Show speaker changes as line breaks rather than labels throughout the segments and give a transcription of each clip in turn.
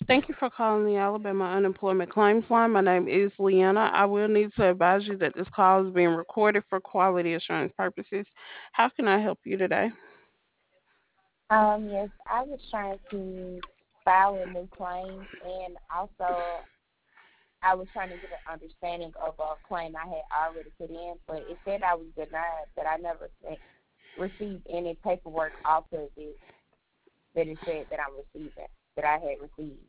Thank you for calling the Alabama Unemployment Claims Line. My name is Leanna. I will need to advise you that this call is being recorded for quality assurance purposes. How can I help you today?
Yes, I was trying to file a new claim, and also I was trying to get an understanding of a claim I had already put in, but it said I was denied, but I never received any paperwork off of it that it said that I'm receiving, that I had received.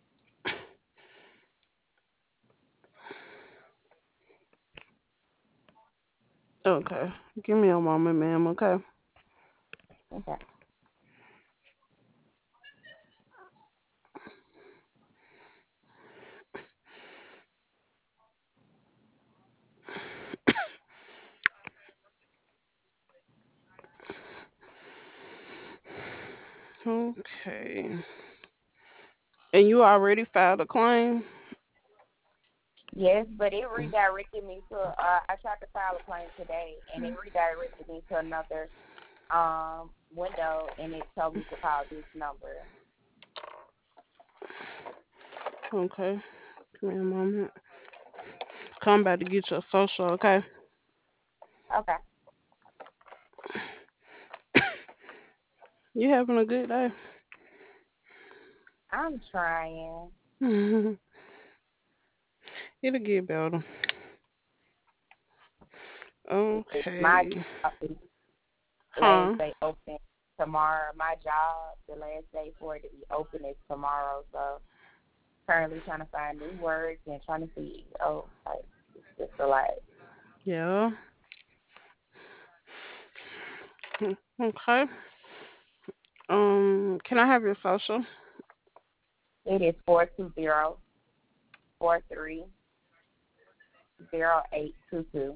Okay. Give me a moment, ma'am. Okay.
Okay.
Okay. And you already filed a claim?
Yes, but it redirected me to. I tried to file a claim today, and it redirected me to another window, and it told me to call this number.
Okay. Give me a moment. Come back to get your social, okay?
Okay,
You having a good day?
I'm trying.
It'll get better.
My
Okay.
job is last
Huh?
day open tomorrow. My job, the last day for it to be open is tomorrow. So currently trying to find new work and trying to see. Oh, like it's just a lot.
Yeah. Okay. Can I have your social?
It is 420-43-0822.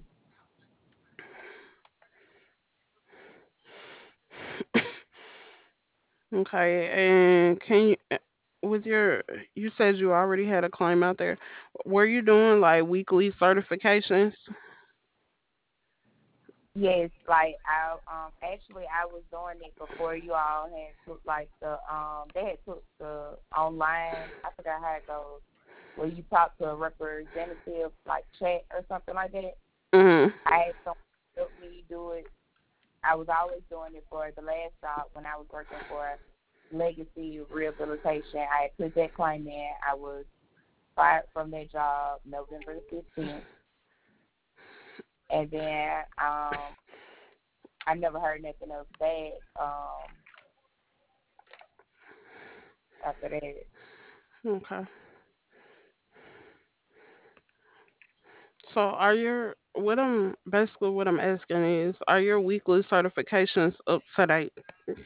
Okay, and can you, with your, you said you already had a claim out there. Were you doing like weekly certifications?
Yes, like I actually I was doing it before you all had took like the they had took the online, I forgot how it goes, where you talk to a representative like chat or something like that.
Mm-hmm.
I had someone help me do it. I was always doing it for the last job when I was working for Legacy Rehabilitation. I had put that claim in. I was fired from that job November the 15th, and then I never heard nothing else back after that.
Okay. So are your, what I'm asking is, are your weekly certifications up to date?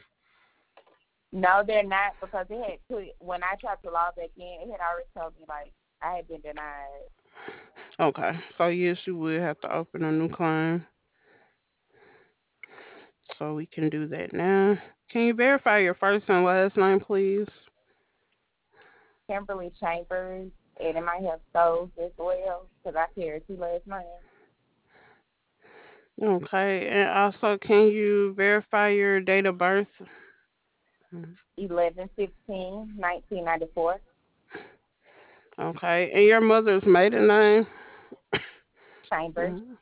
No, they're not because it had put when I tried to log back in, it had already told me like I had been denied.
Okay. So yes, you would have to open a new claim. So we can do that now. Can you verify your first and last name, please?
Kimberly Chambers, and it might have Souls as well because I carry two last names.
Okay. And also, can you verify your date of birth?
11/15/1994.
Okay. And your mother's maiden name?
Chambers.
Mhm.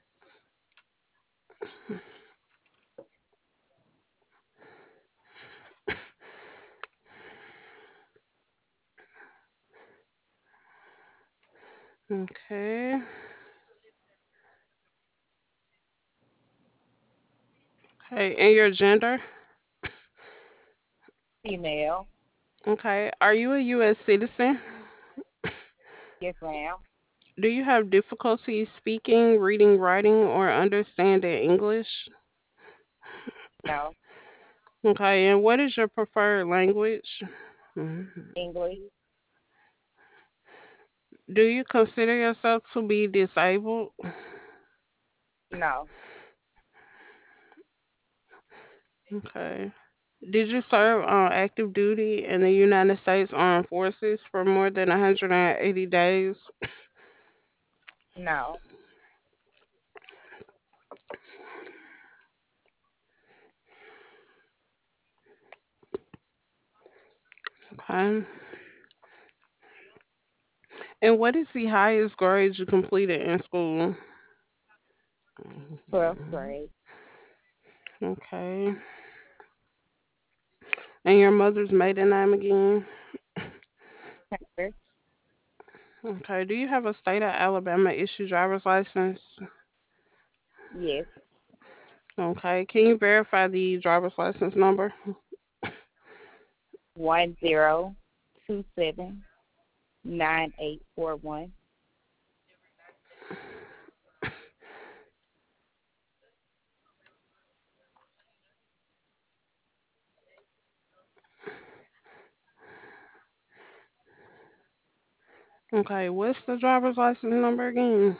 Okay. Okay. And your gender?
Female.
Okay. Are you a U.S. citizen?
Yes, ma'am.
Do you have difficulty speaking, reading, writing, or understanding English?
No.
Okay. And what is your preferred language? Mhm.
English.
Do you consider yourself to be disabled?
No.
Okay. Did you serve on active duty in the United States Armed Forces for more than 180 days?
No.
Okay. And what is the highest grade you completed in school?
12th grade.
Okay. And your mother's maiden name again?
Taylor.
Okay. Do you have a state of Alabama issued driver's license?
Yes.
Okay. Can you verify the driver's license number?
10279841.
Okay. What's the driver's license number again?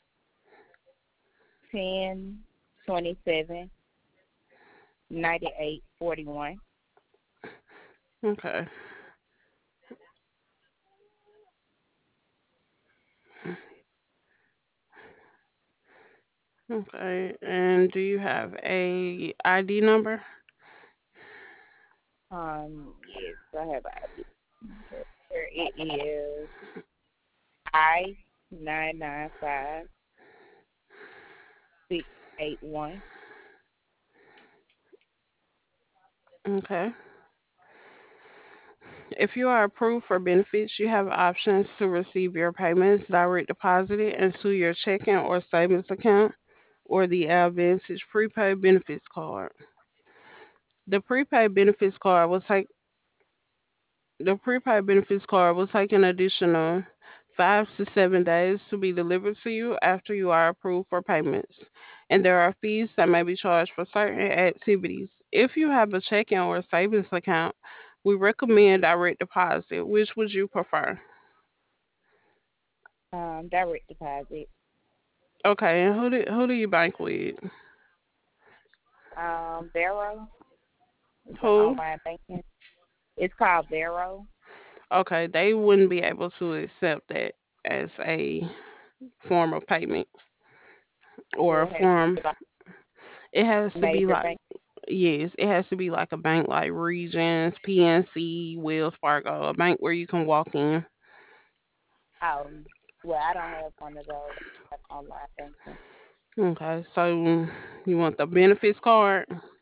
10279841.
Okay. Okay. And do you have a ID number?
Yes, I have ID. It is I 995681.
Okay. If you are approved for benefits, you have options to receive your payments direct deposited into your checking or savings account or the Advantage prepaid benefits card. The prepaid benefits card will take the prepaid benefits card will take an additional 5 to 7 days to be delivered to you after you are approved for payments. And there are fees that may be charged for certain activities. If you have a checking or savings account, we recommend direct deposit. Which would you prefer?
Direct deposit.
Okay, and who do you bank with?
Vero is an
Who?
online banking. It's called Vero.
Okay, they wouldn't be able to accept that as a form of payment or
So
a
it has to
form.
be like
It has to be
major
like,
bank.
yes, it has to be like a bank like Regions, PNC, Wells Fargo, a bank where you can walk in.
Well, I don't have one of those. I have online banking.
Okay, so you want the benefits card?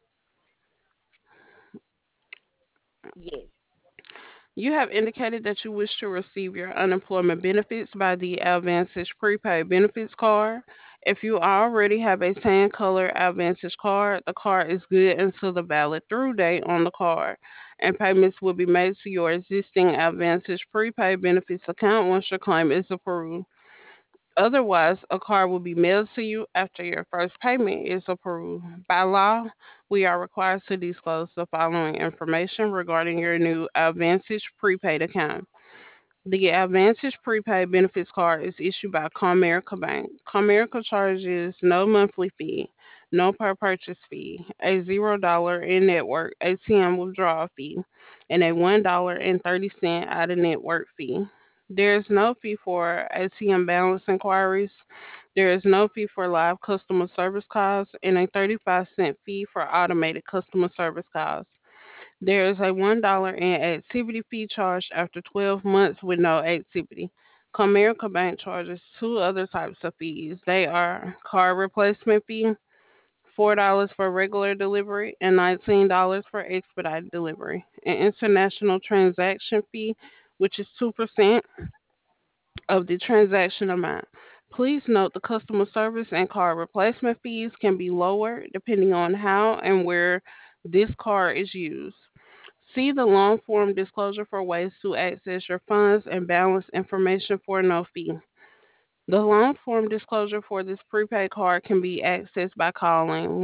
Yes.
You have indicated that you wish to receive your unemployment benefits by the Advantage prepaid benefits card. If you already have a tan color Advantage card, the card is good until the valid through date on the card, and payments will be made to your existing Advantage prepaid benefits account once your claim is approved. Otherwise, a card will be mailed to you after your first payment is approved. By law, we are required to disclose the following information regarding your new Advantage prepaid account. The Advantage prepaid benefits card is issued by Comerica Bank. Comerica charges no monthly fee, no per purchase fee, a $0 in network ATM withdrawal fee, and a $1.30 out of network fee. There is no fee for ATM balance inquiries. There is no fee for live customer service calls and a 35-cent fee for automated customer service calls. There is a $1 in activity fee charged after 12 months with no activity. Comerica Bank charges two other types of fees. They are card replacement fee, $4 for regular delivery and $19 for expedited delivery. An international transaction fee, which is 2% of the transaction amount. Please note the customer service and card replacement fees can be lower depending on how and where this card is used. See the long form disclosure for ways to access your funds and balance information for no fee. The long form disclosure for this prepaid card can be accessed by calling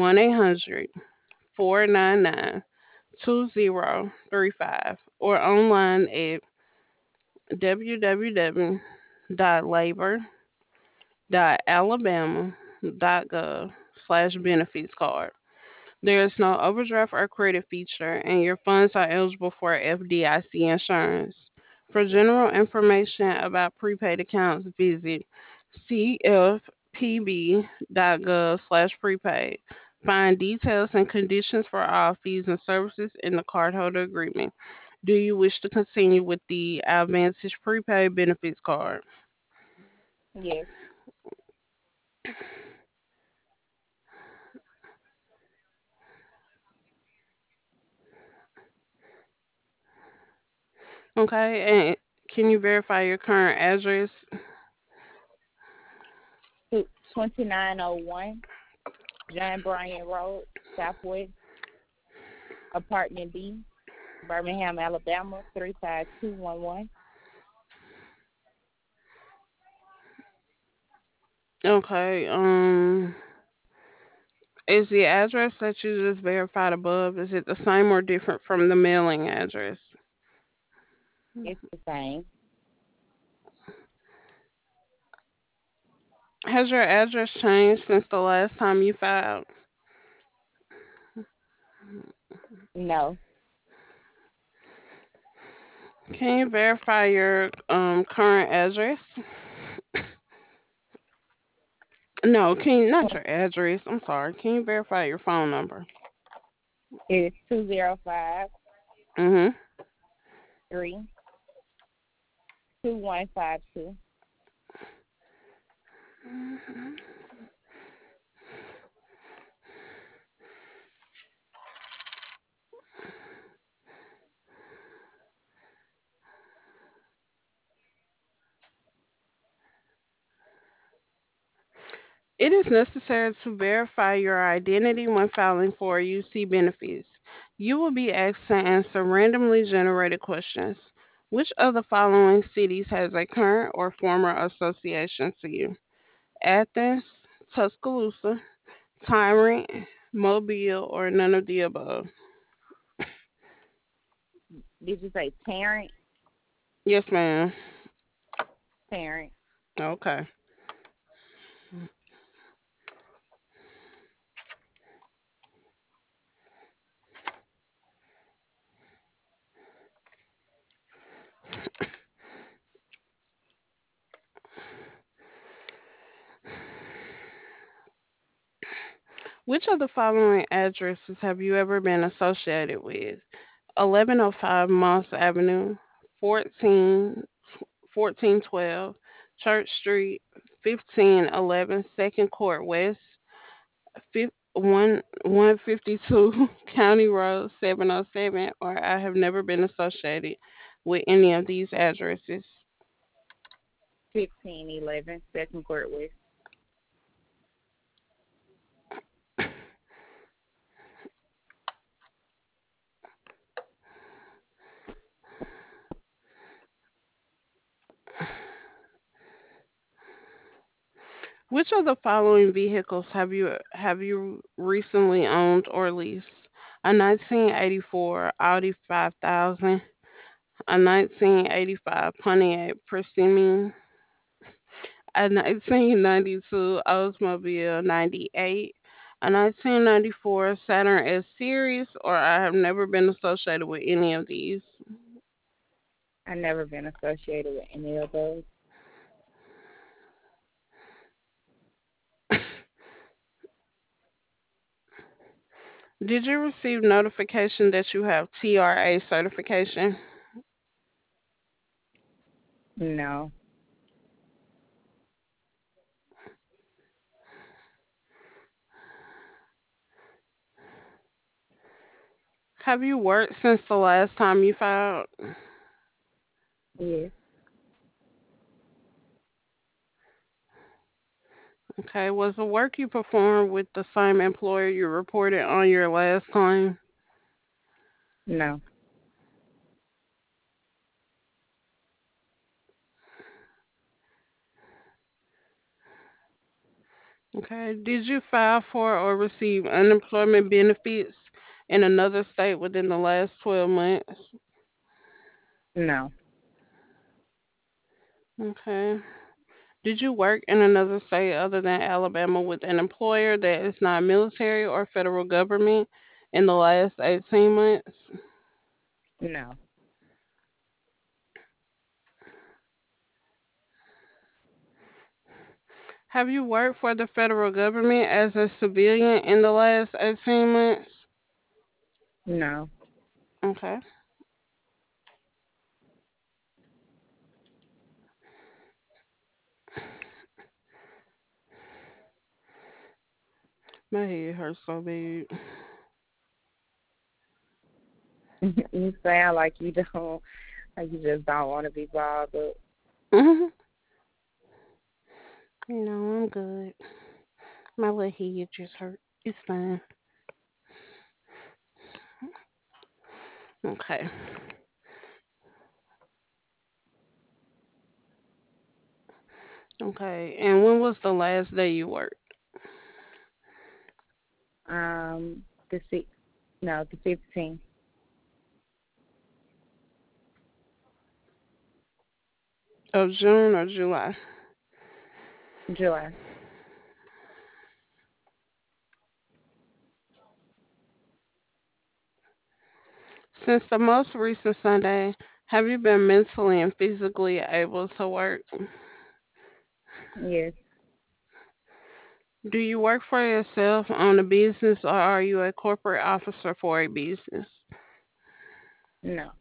1-800-499-2035 or online at www.labor.alabama.gov/benefits card. There is no overdraft or credit feature, and your funds are eligible for FDIC insurance. For general information about prepaid accounts, visit cfpb.gov/prepaid. Find details and conditions for all fees and services in the cardholder agreement. Do you wish to continue with the Advantage prepaid benefits card?
Yes.
Okay, and can you verify your current address?
2901 John Bryan Road, Southwest, Apartment B, Birmingham, Alabama, 35211.
Okay, is the address that you just verified above, is it the same or different from the mailing address?
It's the same.
Has your address changed since the last time you filed?
No.
Can you verify your current address? No, can you, not your address. I'm sorry. Can you verify your phone number?
It's 205
Mhm.
2152.
It is necessary to verify your identity when filing for UC benefits. You will be asked to answer randomly generated questions. Which of the following cities has a current or former association to you? Athens, Tuscaloosa, Tyrant, Mobile, or none of the above?
Did you say parent?
Yes, ma'am.
Parent.
Okay. Which of the following addresses have you ever been associated with? 1105 Moss Avenue, 14 1412 Church Street, 1511 Second Court West, 152 County Road 707, or I have never been associated with any of these addresses.
1511 Second Court West.
Which of the following vehicles have you recently owned or leased? A 1984 Audi 5000, a 1985 Pontiac Persimmon, a 1992 Oldsmobile 98, a 1994 Saturn S Series, or I have never been associated with any of these.
I've never been associated with any of those.
Did you receive notification that you have TRA certification?
No.
Have you worked since the last time you filed?
Yes.
Okay, was the work you performed with the same employer you reported on your last claim?
No.
Okay, did you file for or receive unemployment benefits in another state within the last 12 months?
No.
Okay. Did you work in another state other than Alabama with an employer that is not military or federal government in the last 18 months?
No.
Have you worked for the federal government as a civilian in the last 18 months?
No.
Okay. My head hurts so bad.
You sound like you don't, like you just don't want to be bothered.
No, I'm good. My little head just hurt. It's fine. Okay. Okay. And when was the last day you worked?
The six, no, the 15th,
Of June or July?
July.
Since the most recent Sunday, have you been mentally and physically able to work?
Yes,
Do you work for yourself on a business or are you a corporate officer for a business?
no,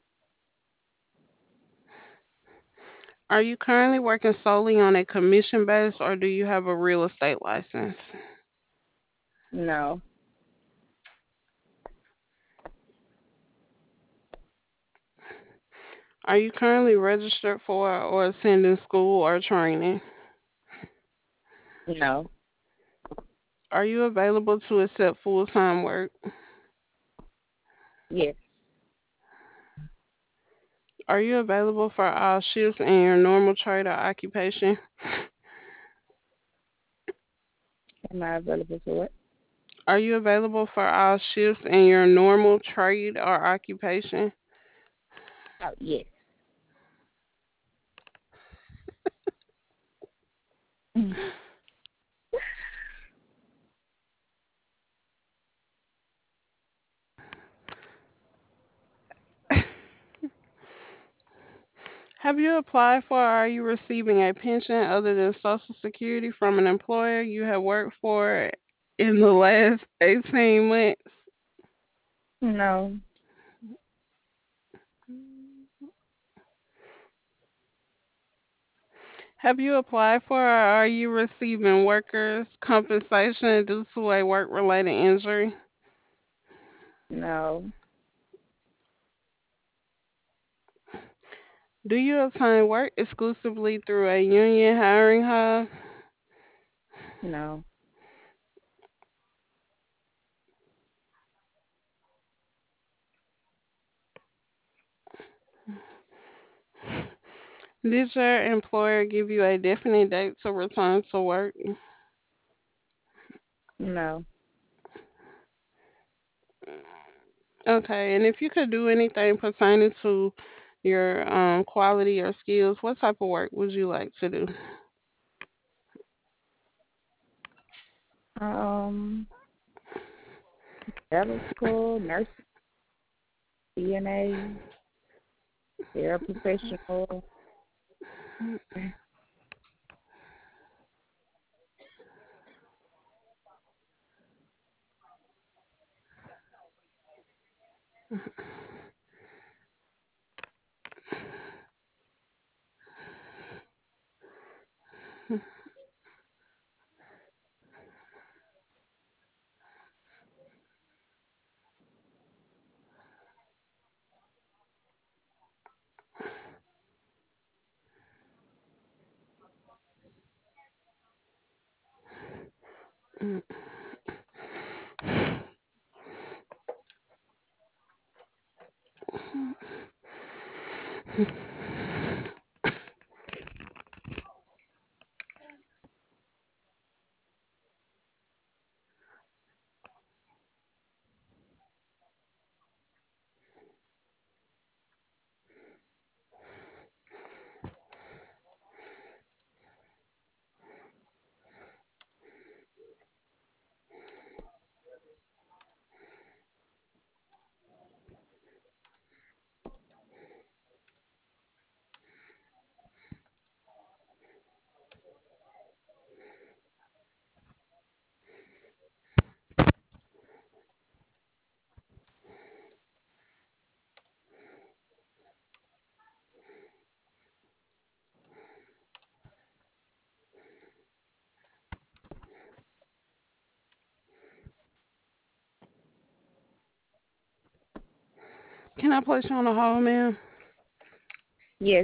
Are you currently working solely on a commission base or do you have a real estate license?
no,
Are you currently registered for or attending school or training?
no,
Are you available to accept full time work?
yes.
Are you available for all shifts in your normal trade or occupation?
Am I available for it?
Are you available for all shifts in your normal trade or occupation?
Oh, yes.
Have you applied for or are you receiving a pension other than Social Security from an employer you have worked for in the last 18 months?
No,
Have you applied for or are you receiving workers' compensation due to a work related injury?
no,
Do you obtain work exclusively through a union hiring hub?
no,
Did your employer give you a definite date to return to work?
no.
Okay, and if you could do anything pertaining to your quality or skills, what type of work would you like to do?
Um, Medical, nurse, CNA, paraprofessional.
Can I place you on a hold, ma'am?
Yes.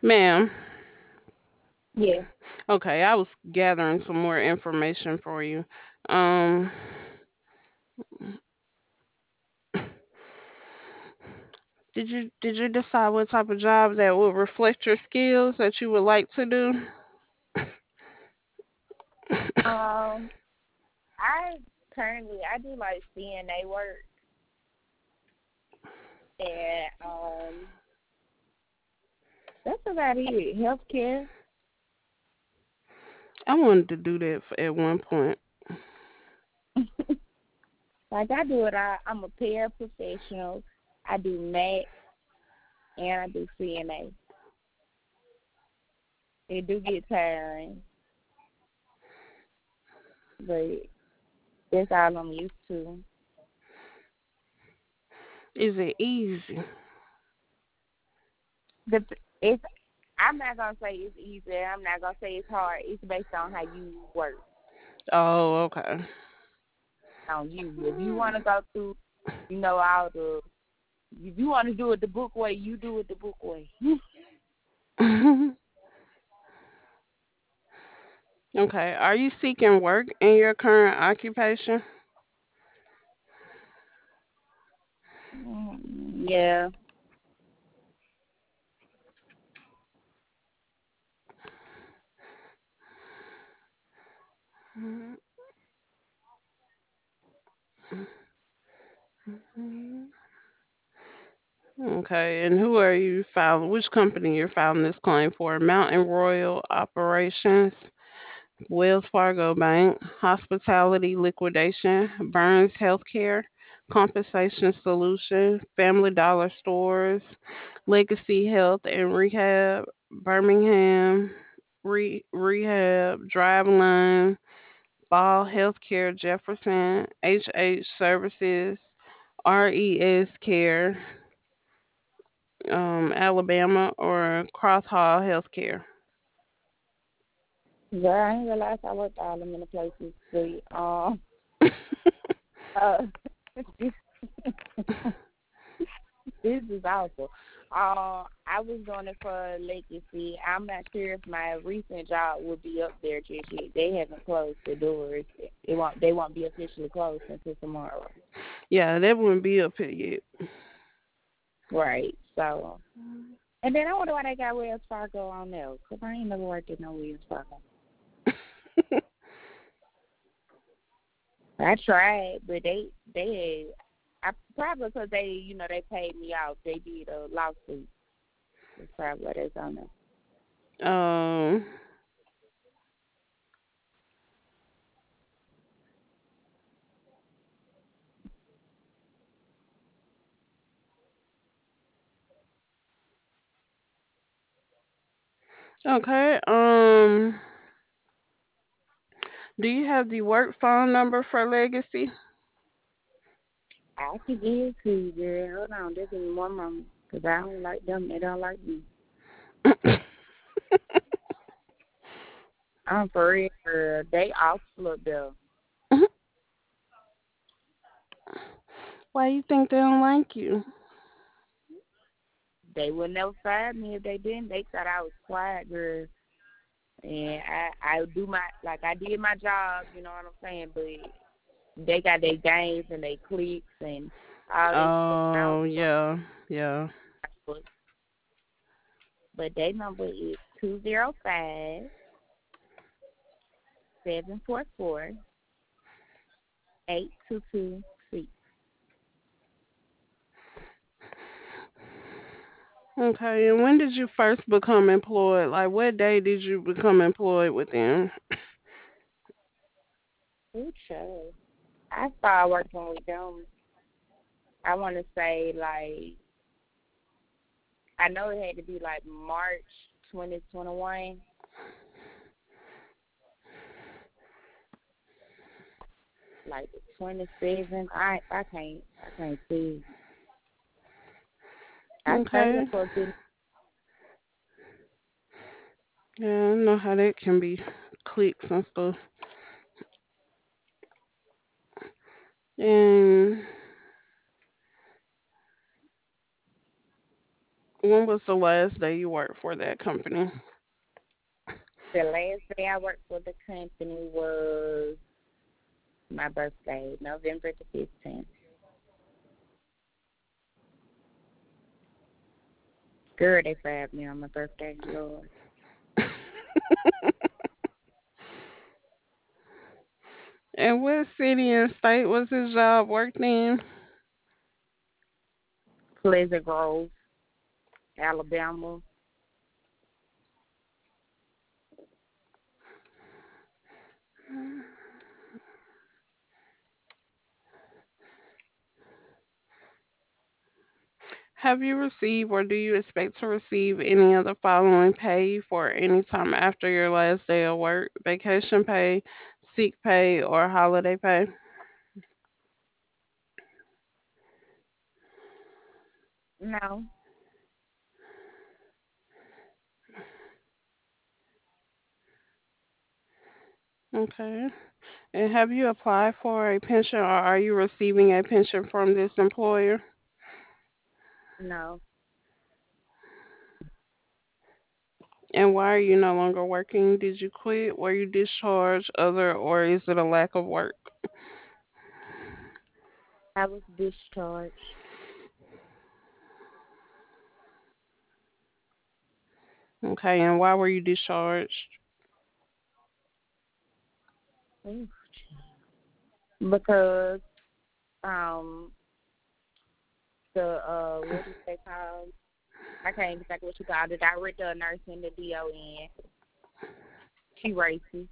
Ma'am,
Yeah.
okay, I was gathering some more information for you. Um, did you decide what type of job that would reflect your skills that you would like to do?
Um, I I do like CNA work and that's about it. Healthcare.
I wanted to do that at one point.
Like I do it. I'm a paraprofessional. I do MAC and I do CNA. It do get tiring, but that's all I'm used to.
Is it easy?
The it's I'm not gonna say it's easy. I'm not gonna say it's hard. It's based on how you work
Oh, okay.
on you. If you want to go through, all the. If you want to do it the book way, you do it the book way.
Okay. Are you seeking work in your current occupation?
Yeah.
Okay. And who are you filing? Which company you're filing this claim for? Mountain Royal Operations, Wells Fargo Bank, Hospitality Liquidation, Burns Healthcare, Compensation Solution, Family Dollar Stores, Legacy Health and Rehab, Birmingham Rehab, Driveline, Ball Healthcare Jefferson, HH Services, RES Care, Alabama, or Cross Hall Healthcare.
Girl, I ain't realize I worked all them in the places. But uh, this, this is awful. I was doing it for Legacy. I'm not sure if my recent job will be up there just yet. They haven't closed the doors. They won't be officially closed until tomorrow.
Yeah, that wouldn't be up here yet.
Right. So, and then I wonder why they got Wells Fargo on there. Cause I ain't never worked at no Wells Fargo. I tried, but I probably because they paid me out. They did a lawsuit. That's probably what it's on there.
um, okay. Do you have the work phone number for Legacy?
I could give it to you, girl. Hold on, just give me one moment, cause I don't like them. They don't like me. I'm for real, girl. They awful up there.
Why you think they don't like you?
They would never fire me if they didn't. They thought I was quiet, girl. And I do my I did my job. You know what I'm saying? But they got their games and their cliques and all this stuff. I don't
Oh,
be doing
yeah, yeah.
that. But their number is 205-744-8226.
Okay, and when did you first become employed? Like, what day did you become employed with them?
Ooh, child. I started working with them. I want to say I know it had to be like March 2021, like the 27th. I can't see. I started
Okay,
for a good.
yeah, I know how that can be, clicks and stuff. And When was the last day you worked for that company?
The last day I worked for the company was my birthday, November the 15th. Girl, they fired me on my birthday, Lord.
And what city and state was his job worked in?
Pleasant Grove, Alabama.
Have you received or do you expect to receive any of the following pay for any time after your last day of work? Vacation pay, sick pay, or holiday pay?
No,
Okay. And have you applied for a pension or are you receiving a pension from this employer?
no.
And why are you no longer working? Did you quit? Were you discharged? Other, or is it a lack of work?
I was discharged.
Okay. And why were you discharged?
Ooh, because um the what is they called? I can't even think of what you call the director of nursing, the DON. She racist.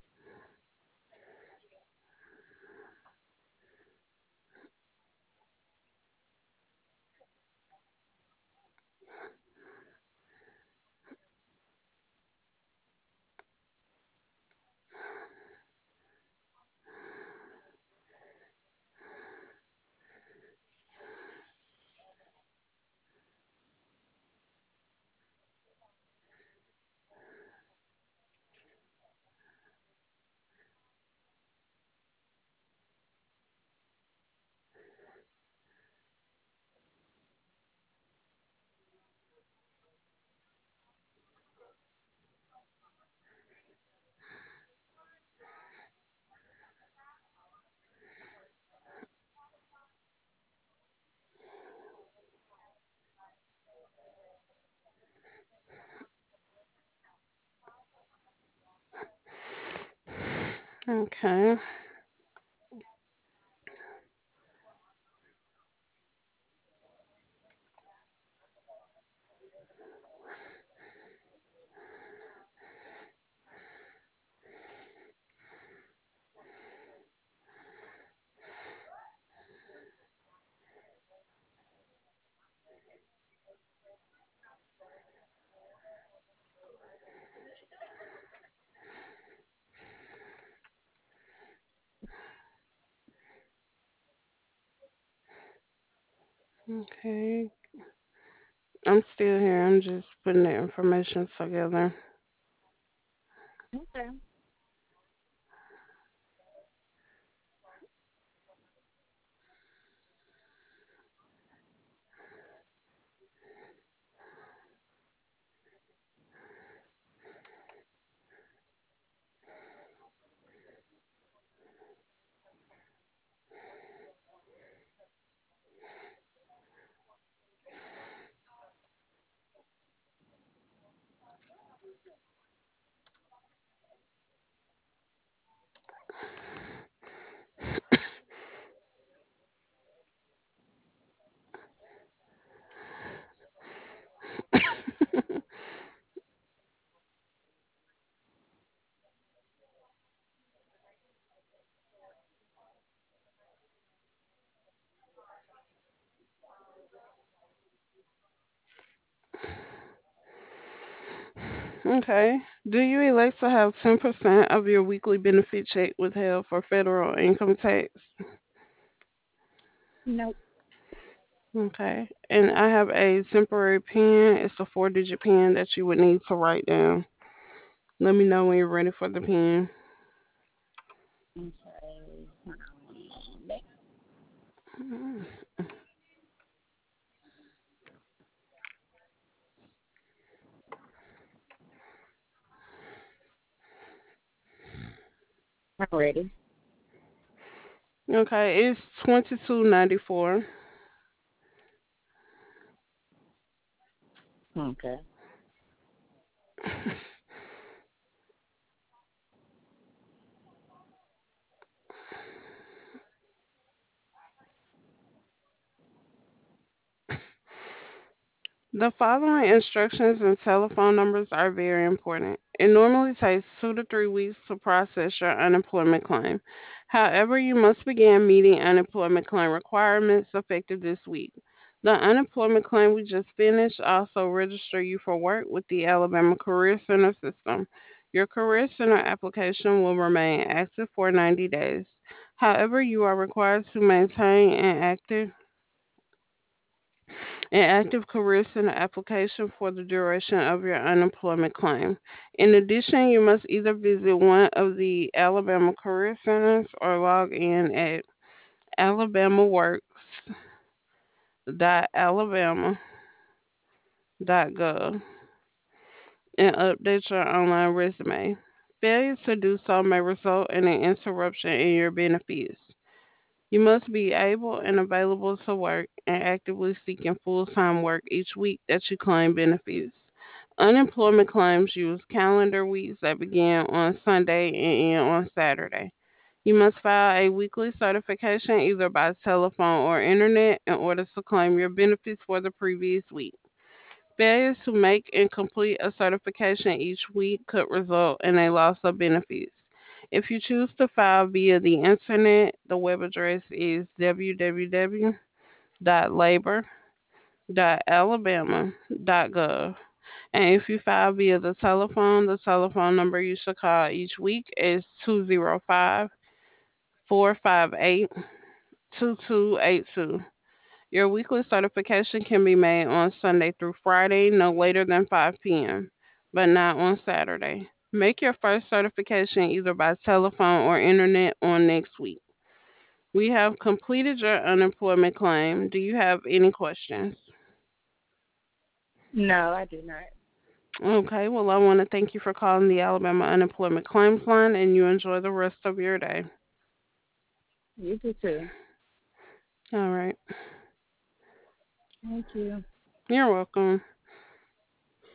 Okay. Okay. I'm still here. I'm just putting the information together.
Okay.
Okay. Do you elect to have 10% of your weekly benefit check withheld for federal income tax?
Nope.
Okay. And I have a temporary PIN. It's a four-digit PIN that you would need to write down. Let me know when you're ready for the PIN.
Okay. Hold on. Ready?
Okay, it's 22.94.
Okay.
The following instructions and telephone numbers are very important. It normally takes 2 to 3 weeks to process your unemployment claim. However, you must begin meeting unemployment claim requirements effective this week. The unemployment claim we just finished also register you for work with the Alabama Career Center system. Your Career Center application will remain active for 90 days. However, you are required to maintain an active career center application for the duration of your unemployment claim. In addition, you must either visit one of the Alabama Career Centers or log in at alabamaworks.alabama.gov and update your online resume. Failure to do so may result in an interruption in your benefits. You must be able and available to work and actively seeking full time work each week that you claim benefits. Unemployment claims use calendar weeks that begin on Sunday and end on Saturday. You must file a weekly certification either by telephone or internet in order to claim your benefits for the previous week. Failure to make and complete a certification each week could result in a loss of benefits. If you choose to file via the internet, the web address is www.labor.alabama.gov. And if you file via the telephone number you should call each week is 205-458-2282. Your weekly certification can be made on Sunday through Friday, no later than 5 p.m., but not on Saturday. Make your first certification either by telephone or internet on next week. We have completed your unemployment claim. Do you have any questions?
No, I do not.
Okay, well, I want to thank you for calling the Alabama Unemployment Claims Line and you enjoy the rest of your day.
You do too.
All right.
Thank you.
You're welcome.